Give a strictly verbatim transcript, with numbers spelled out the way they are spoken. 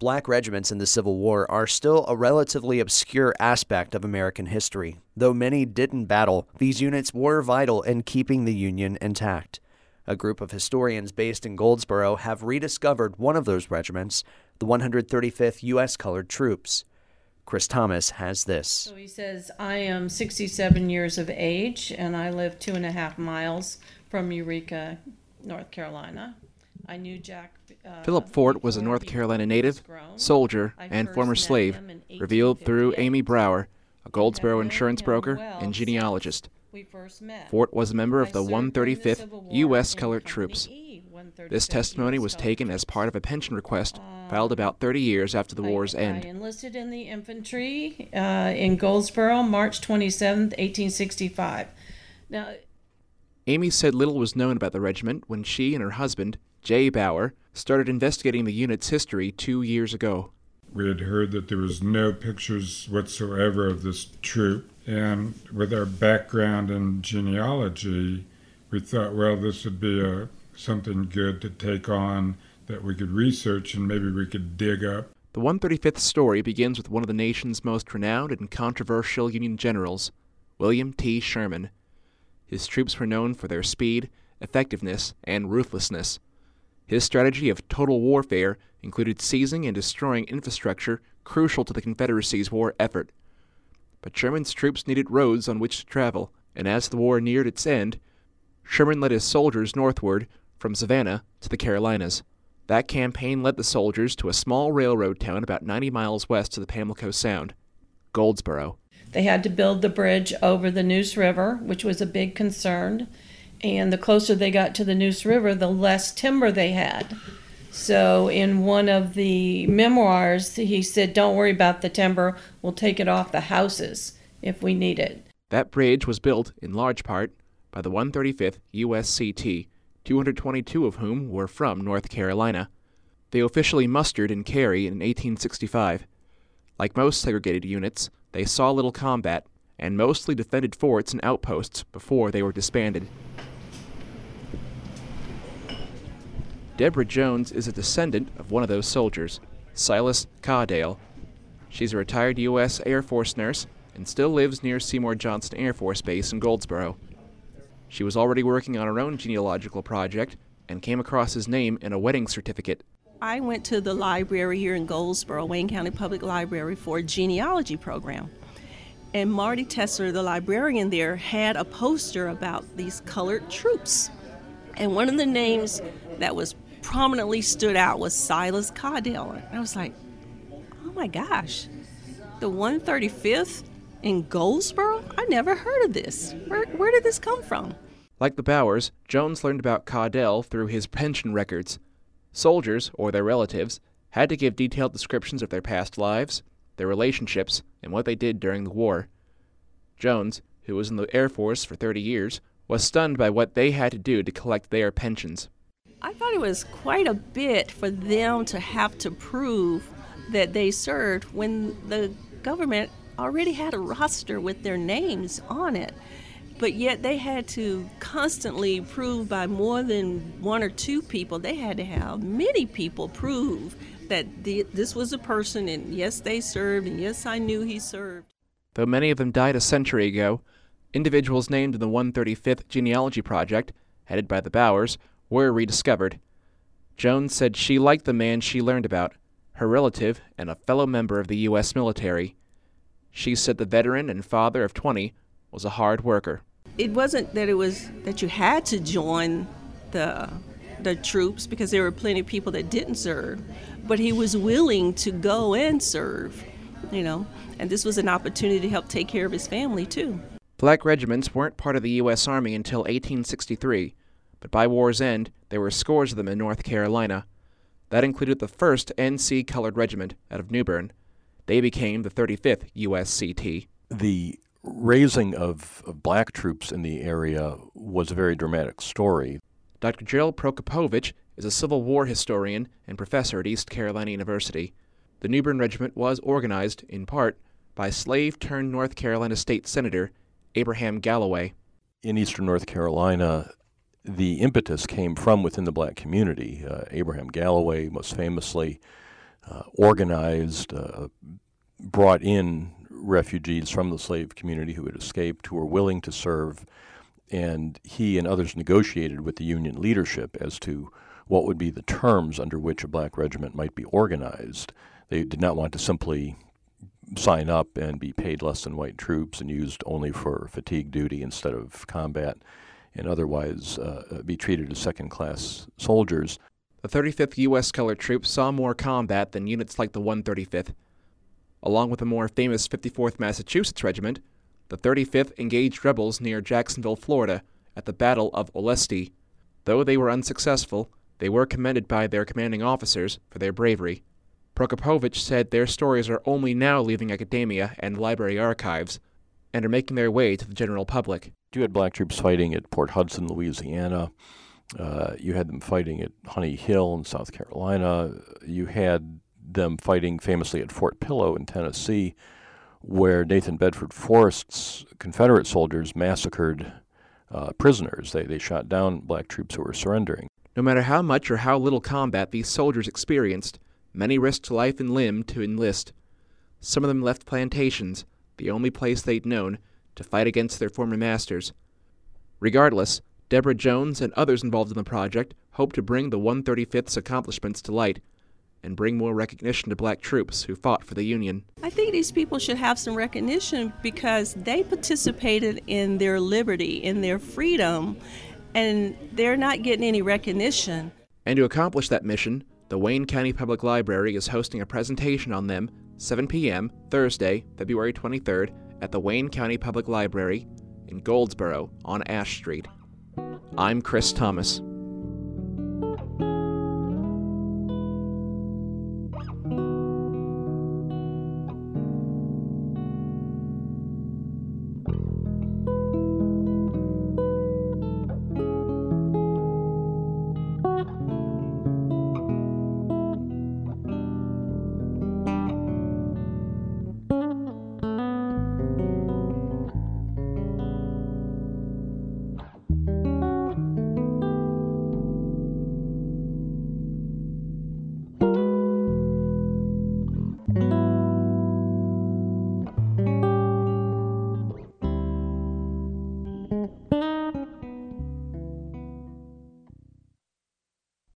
Black regiments in the Civil War are still a relatively obscure aspect of American history. Though many didn't battle, these units were vital in keeping the Union intact. A group of historians based in Goldsboro have rediscovered one of those regiments, the one hundred thirty-fifth U S Colored Troops. Chris Thomas has this. So he says, I am sixty-seven years of age, and I live two and a half miles from Eureka, North Carolina. I knew Jack. Uh, Philip Fort was a North Carolina native, soldier, and former slave, revealed through Amy Brower, a Goldsboro insurance broker and genealogist. Fort was a member of the one hundred thirty-fifth U S Colored Troops. This testimony was taken as part of a pension request filed about thirty years after the war's end. I enlisted in the infantry uh, in Goldsboro, March twenty-seventh, eighteen sixty-five. Now, Amy said little was known about the regiment when she and her husband, Jay Bauer, started investigating the unit's history two years ago. We had heard that there was no pictures whatsoever of this troop, and with our background in genealogy, we thought, well, this would be a, something good to take on that we could research and maybe we could dig up. The one hundred thirty-fifth story begins with one of the nation's most renowned and controversial Union generals, William T. Sherman. His troops were known for their speed, effectiveness, and ruthlessness. His strategy of total warfare included seizing and destroying infrastructure crucial to the Confederacy's war effort. But Sherman's troops needed roads on which to travel, and as the war neared its end, Sherman led his soldiers northward from Savannah to the Carolinas. That campaign led the soldiers to a small railroad town about ninety miles west of the Pamlico Sound, Goldsboro. They had to build the bridge over the Neuse River, which was a big concern. And the closer they got to the Neuse River, the less timber they had. So in one of the memoirs, he said, don't worry about the timber. We'll take it off the houses if we need it. That bridge was built, in large part, by the one hundred thirty-fifth U S C T, two hundred twenty-two of whom were from North Carolina. They officially mustered in Cary in eighteen sixty-five. Like most segregated units, they saw little combat, and mostly defended forts and outposts before they were disbanded. Deborah Jones is a descendant of one of those soldiers, Silas Caudill. She's a retired U S Air Force nurse and still lives near Seymour Johnson Air Force Base in Goldsboro. She was already working on her own genealogical project and came across his name in a wedding certificate. I went to the library here in Goldsboro, Wayne County Public Library, for a genealogy program. And Marty Tessler, the librarian there, had a poster about these colored troops. And one of the names that was prominently stood out was Silas Caudill. And I was like, oh my gosh, the one hundred thirty-fifth in Goldsboro? I never heard of this. Where, where did this come from? Like the Bowers, Jones learned about Caudill through his pension records. Soldiers, or their relatives, had to give detailed descriptions of their past lives, their relationships, and what they did during the war. Jones, who was in the Air Force for thirty years, was stunned by what they had to do to collect their pensions. I thought it was quite a bit for them to have to prove that they served when the government already had a roster with their names on it. But yet they had to constantly prove by more than one or two people. They had to have many people prove that the, this was a person, and yes, they served, and yes, I knew he served. Though many of them died a century ago, individuals named in the one hundred thirty-fifth Genealogy Project, headed by the Bowers, were rediscovered. Jones said she liked the man she learned about, her relative and a fellow member of the U S military. She said the veteran and father of twenty was a hard worker. It wasn't that it was that you had to join the the troops, because there were plenty of people that didn't serve, but he was willing to go and serve, you know, and this was an opportunity to help take care of his family too. Black regiments weren't part of the U S Army until eighteen sixty-three, but by war's end, there were scores of them in North Carolina. That included the first N C Colored Regiment out of New Bern. They became the thirty-fifth U S C T. The raising of, of black troops in the area was a very dramatic story. Doctor Gerald Prokopovich is a Civil War historian and professor at East Carolina University. The New Bern Regiment was organized, in part, by slave-turned-North Carolina State Senator Abraham Galloway. In eastern North Carolina, the impetus came from within the black community. Uh, Abraham Galloway, most famously, uh, organized, uh, brought in refugees from the slave community who had escaped, who were willing to serve, and he and others negotiated with the Union leadership as to what would be the terms under which a black regiment might be organized. They did not want to simply sign up and be paid less than white troops and used only for fatigue duty instead of combat, and otherwise uh, be treated as second-class soldiers. The thirty-fifth U S Colored Troops saw more combat than units like the one hundred thirty-fifth. Along with the more famous fifty-fourth Massachusetts Regiment, the thirty-fifth engaged rebels near Jacksonville, Florida, at the Battle of Olustee. Though they were unsuccessful, they were commended by their commanding officers for their bravery. Prokopovich said their stories are only now leaving academia and library archives, and are making their way to the general public. You had black troops fighting at Port Hudson, Louisiana. Uh, you had them fighting at Honey Hill in South Carolina. You had them fighting famously at Fort Pillow in Tennessee, where Nathan Bedford Forrest's Confederate soldiers massacred uh, prisoners. They, they shot down black troops who were surrendering. No matter how much or how little combat these soldiers experienced, many risked life and limb to enlist. Some of them left plantations, the only place they'd known, to fight against their former masters. Regardless, Deborah Jones and others involved in the project hope to bring the one hundred thirty-fifth's accomplishments to light and bring more recognition to black troops who fought for the Union. I think these people should have some recognition because they participated in their liberty, in their freedom, and they're not getting any recognition. And to accomplish that mission, the Wayne County Public Library is hosting a presentation on them, seven p.m., Thursday, February twenty-third, at the Wayne County Public Library in Goldsboro on Ash Street. I'm Chris Thomas.